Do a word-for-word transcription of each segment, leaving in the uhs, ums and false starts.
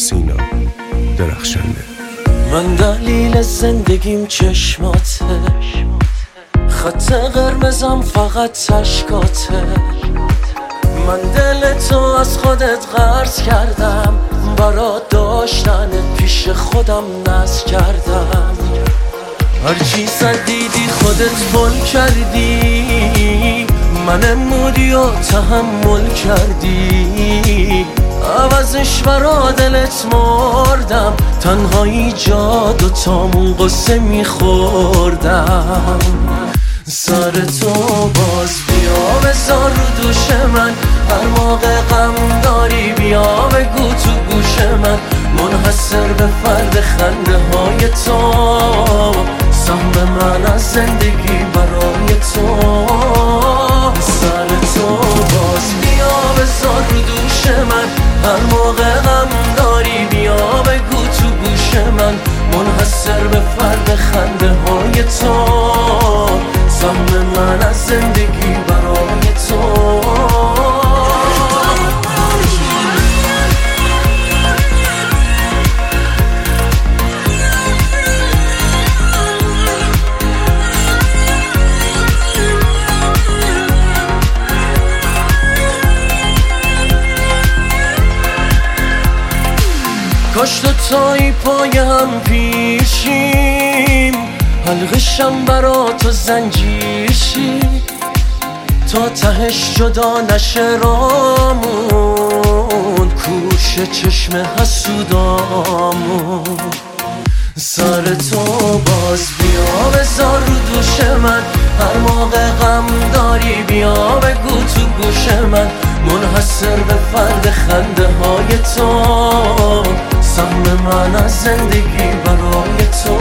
سینا درخشنده. من دلیل زندگیم چشماته، خط قرمزم فقط اشکاته. من دل تو از خودت قرض کردم، برا داشتن پیش خودم ناز کردم. هرچی دیدی خودت بل کردی، من مودی و تحمل کردی. عوضش برا دلت مردم، تنهایی جاد و تامون قصه میخوردم. سر تو باز بیا بذار رو دوش من، هر موقع غم داری بیا بگو تو گوش من. منحصر به فرد خنده های تو، سهم من از زندگی برای تو. سر تو باز بیا بذار رو دوش من، هر موقع غم داری بیا بگو تو گوش من. منحصر به فرد خنده های تو، سهم من از زندگی برای تو. کاش تو تایی پای هم پیشیم، حلقشم برا تو زنجیر شی، تا تهش جدا نشه رامون، کوش چشم حسودامون. سر تو باز بیا بذار رو دوش من، هر موقع غم داری بیا بگو تو گوش من. منحصر به فرد خنده های تو، سهم من از زندگی برای تو.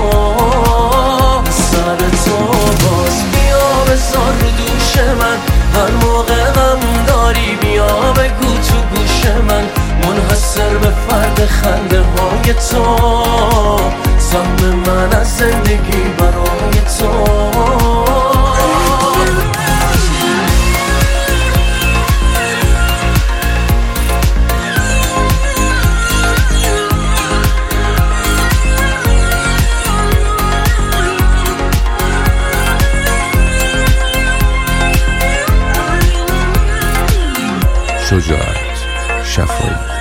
سر تو باز بیا بذار رو دوش من، هر موقع غم داری بیا بگو تو گوش من. منحصر به فرد خنده های تو، سهم من از زندگی برای تو. شجاعت شفایی